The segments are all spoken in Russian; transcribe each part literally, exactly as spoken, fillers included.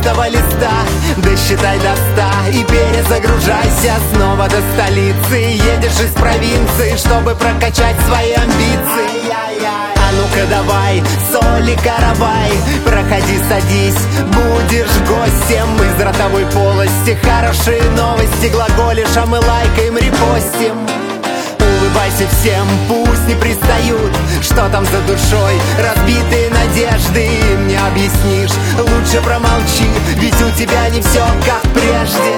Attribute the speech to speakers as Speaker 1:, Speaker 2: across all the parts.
Speaker 1: чистого листа досчитай до ста и перезагружайся снова до столицы. Едешь из провинции, чтобы прокачать свои амбиции. А ну-ка давай, соли каравай, проходи, садись, будешь гостем из ротовой полости. Хорошие новости глаголишь, а мы лайкаем, репостим. Улыбайся всем, пусть не пристают, что там за душой, разбитые надежды им не объяснишь. Лучше промолчи, ведь у тебя не все как прежде.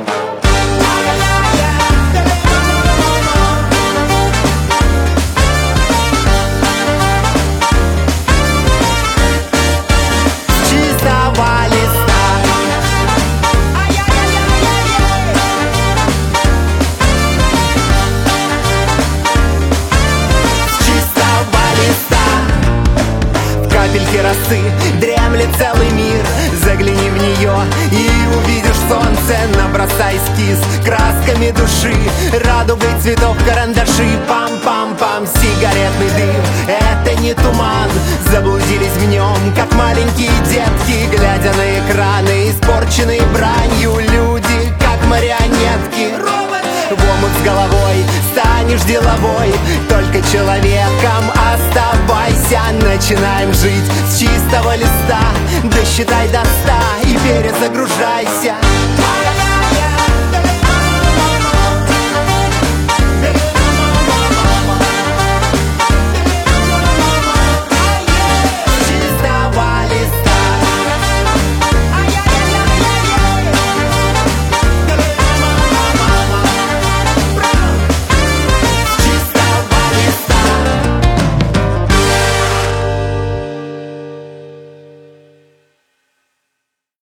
Speaker 1: Капельки росы дремлет целый мир. Загляни в нее и увидишь солнце. Набросай эскиз красками души, радугой цветов карандаши. Пам-пам-пам, сигаретный дым — это не туман. Заблудились в нем, как маленькие детки, глядя на экраны, испорченные бранью люди, как марионетки. В омут с головой станешь деловой, только человеком оставайся. Начинаем жить с чистого листа, досчитай до ста и перезагружайся.